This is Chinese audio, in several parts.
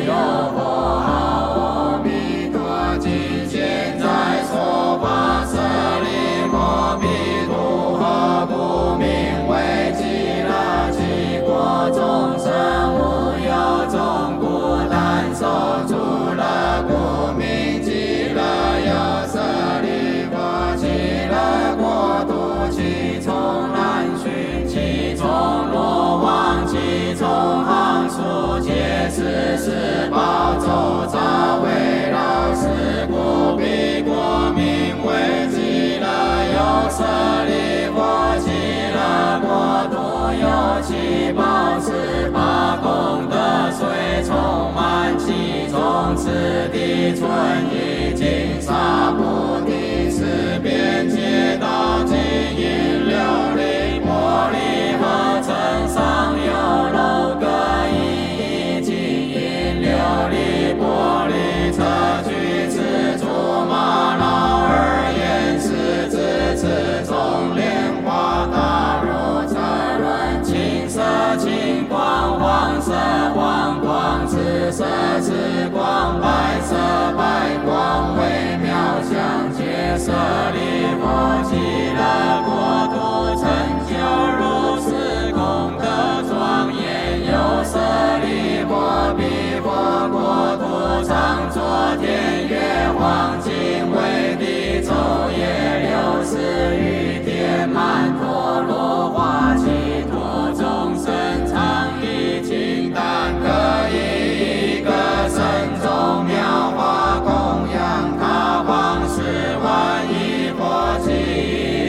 有佛阿弥陀，今现在说法舍利弗，彼度何不名为极乐极国众生，无有众故但受诸乐，故名极乐有舍利弗。极乐国度，其从难寻，其从罗网，其从行数，皆是十宝周匝围绕，是故彼国名为极乐有舍利弗。极乐国度有七宝十八功德水，充满其中，此地存一金沙菩提，四边街道金银琉璃玻璃合成上有楼阁一金银琉璃玻璃车具此处玛瑙二眼狮子此中莲花大如车轮，青色青光黄色黄光，紫色紫光白色白光，微妙相接舍利弗。极乐国度成就如是功德庄严，有舍利弗，彼佛国土常作天乐黄金为地，昼夜60余天满陀罗花其土，众生常以金丹可以一个身中妙花供养他方10万亿佛，其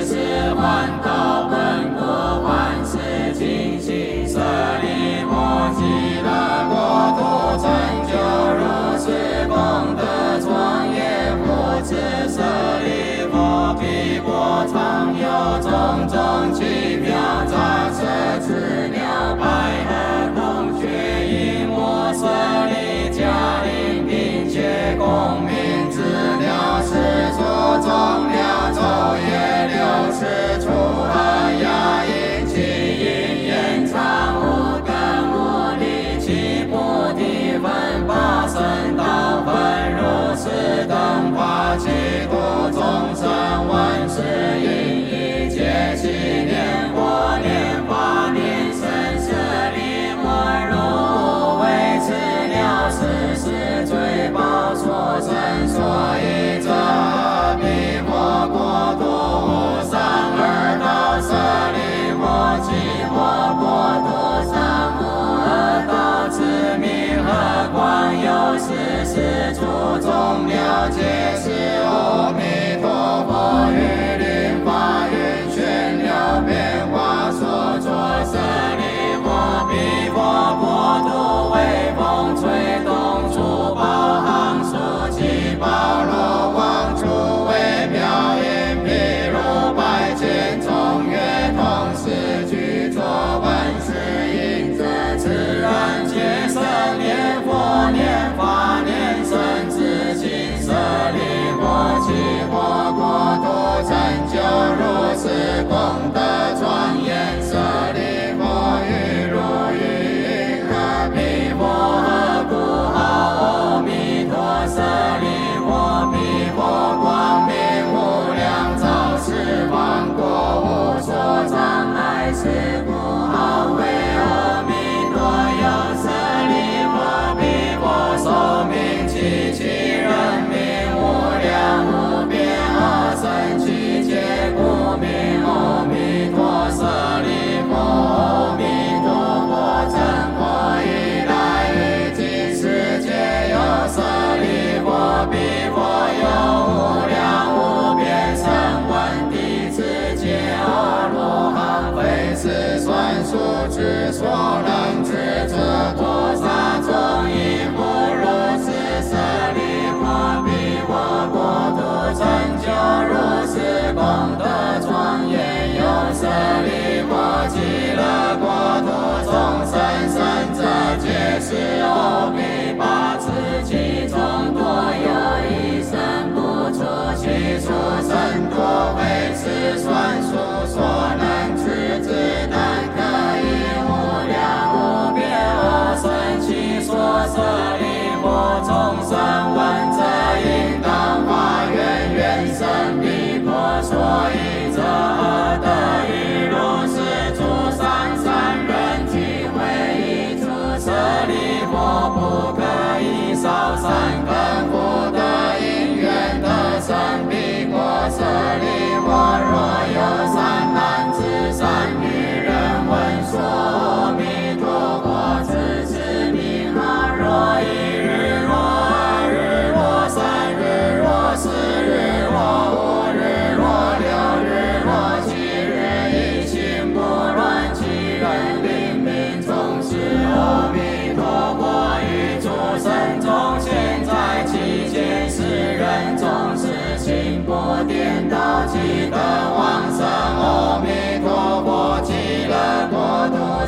40万道本国万事尽心舍利弗。极乐国土成就如是功德庄严，复次舍利弗，彼国常有种种奇妙杂色鸷鸟百合孔雀萤火舍利迦陵，并且共鸣资料是所终了昼夜60处和雅音其音延长无根无力，其菩提分八圣道分如是等化，其度众生闻是应以戒其念佛念法念僧舍利弗，如为此了事是罪报所生，所以这彼佛国度无上二道舍利弗，其佛国度三无二道，此名何光有44处，众了解是阿弥陀佛于灵法云玄了变化所作舍利弗，彼佛国度微风吹动诸宝行数，其宝罗王诸微妙音，譬如百千中乐同时具作闻是音者，自然皆生念佛念法念僧自心舍利弗。其佛国土成就如是功德庄严，舍利弗于如于云何彼佛何故号阿弥陀，舍利弗，彼佛光明无量，照十方国无所障碍，是故号为阿弥陀。有舍利弗，彼佛寿命极其人民无量无边，阿僧祇劫故名阿弥陀舍利弗。阿弥陀佛成佛以来，于今世界有舍利弗，彼佛有无量无边声闻弟子皆阿罗汉，非是算数之所能知，这多少众亦不如是舍利弗，彼佛国土成就如是功德庄严，有舍利弗。极乐国土众生生者皆是阿弥八字，其中多有一生不出，其出生多非是算数所能知之，但可以无量无边阿僧祇所舍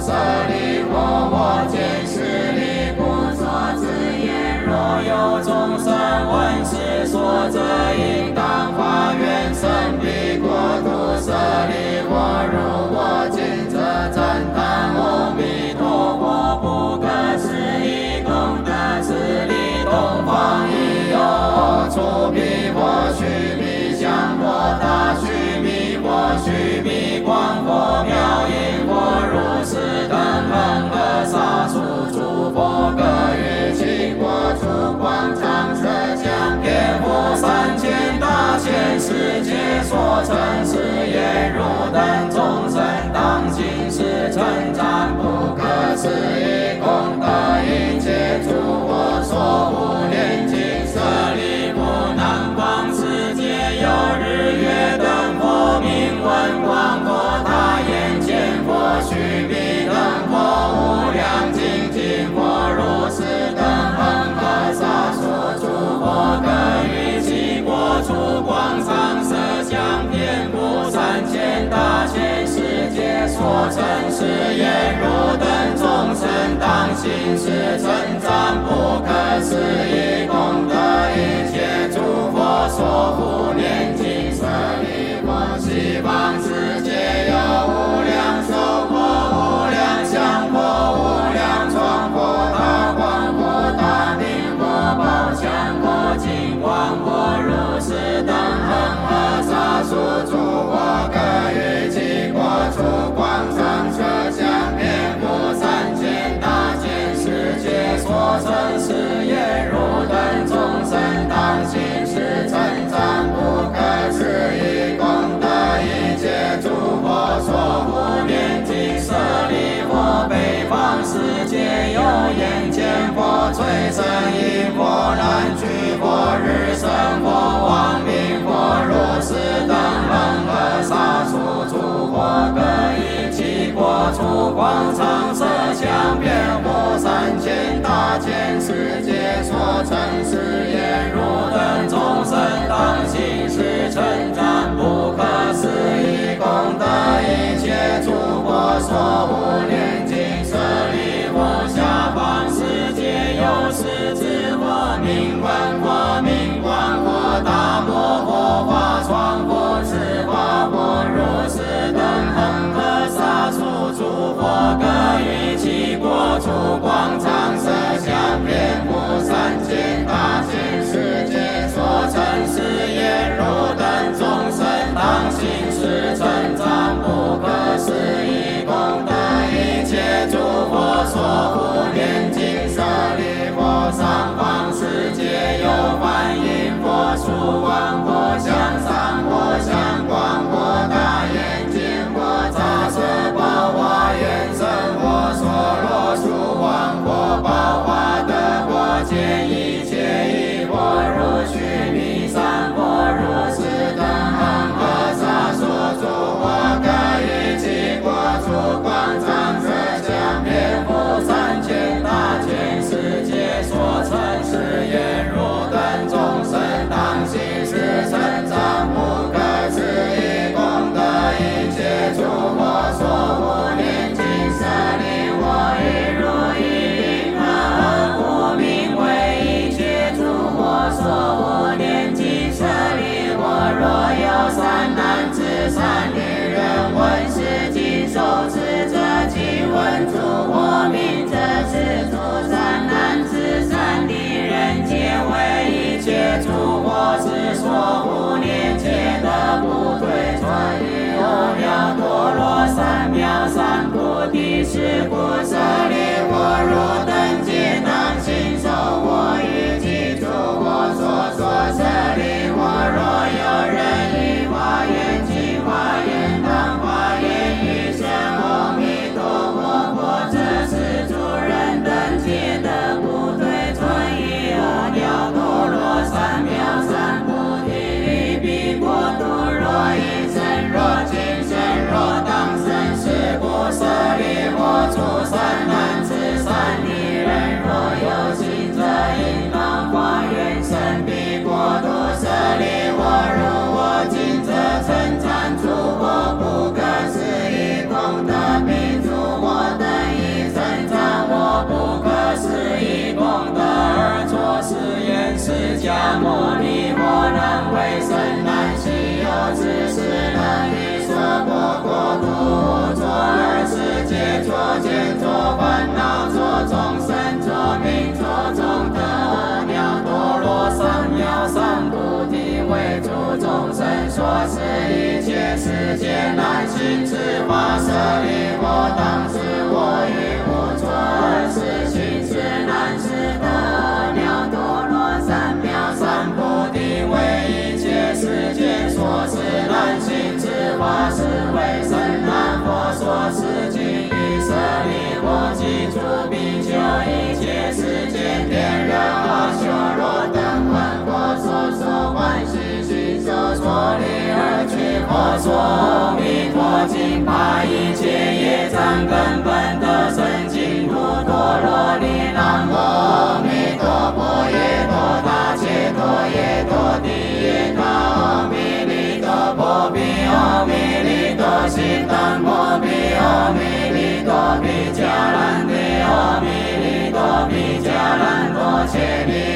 舍利弗，我见势力故作自言。若有众生闻是说者，应当发愿生彼国土。舍利弗，如我今者赞叹阿弥陀佛，不可思议功德，此理东方已有。出彼佛，须弥相佛，大须弥佛，须弥光佛，妙音佛，如是等恒河沙数诸佛，各于其国出广长舌相，遍覆3000大千世界，所成是言，如等众生当今世称赞不可思议功德，一切诸佛所护念经。舍利弗，南方世界有日月灯佛，名闻光佛，大眼见佛，须弥灯佛，无量精进佛，如是等恒河沙数诸佛，各于其国出广长舌相，遍覆3000大千世界，所成是言，如等众生当行是称赞不可思议功德，一切诸佛所护念经。舍利弗，西方世界有无量寿佛，无量相佛，无量庄佛，大光佛，大明佛，宝强佛，金光佛，如是等恒河沙数诸佛，各于其国出广长舌相，遍覆3000大千世界，所成是言，如等众生当行是称赞不可思议功德，一切诸佛所护念经。舍利弗，北方世界有眼见佛，摧身音佛，南俱佛，日生佛，王明佛，如是等恒河沙数诸佛，各于其国出广长舌相，遍覆3000大千世界，所成是言，如等众生当行是称赞不可思议功德，一切诸佛所护念经。舍利弗，下方世界有狮子佛，名闻佛，名光佛，大摩佛，法幢佛，持法佛，如是等恒河沙数诸佛，各于其国出广长舌相，遍覆3000大千世界，所成是言，如等众生当行是称赞不可思议功德，一切诸佛所护念经。舍利弗，上方世界有梵音佛，出王佛，向上佛，向光佛，大眼睛佛，杂色宝华严身佛，所罗树王佛，宝华德佛，见一切一佛，如须弥山佛，如是等恒河沙数诸佛，各于其国出广长舌相，遍覆3000大千世界，所成是言，如等众生当行是称赞不可思议功德，一切诸佛所护念经。舍利弗，亦如意云何无名为一切诸佛所护念经。舍利弗，若有三男子三女人闻是经，受持者即闻诸佛名者，是诸三男子三女人皆为一切诸佛之所护念，皆得不退转于阿耨多罗三藐三菩提。是故舍利弗，汝等皆当信受我于其诸佛所说。舍利弗，若有人以华严尽华严当华严于声阿弥陀佛，或者是诸人等皆得不退转于阿耨多罗三藐三菩提。于彼国土，若一生，若今生，若当生，是故舍利弗，诸三男子三女人，若有心者，应当发愿生彼国土。舍利弗，如我今者称赞诸佛不可思议功德，并诸我等利我当时我与无存，是心是难是得了多罗三藐三菩提，为一切世间所是难行之法，是为甚难佛所示经。以舍利我记住比丘，一切世间天人阿修罗等闻佛所说欢喜心受所利而去佛说阿弥陀经，把一切业障根本的生净土陀罗尼。南无阿弥陀佛耶多达切多耶多地耶他阿弥利多波比阿弥利多悉檀波比阿弥利多比迦兰帝阿弥利多比迦兰多切利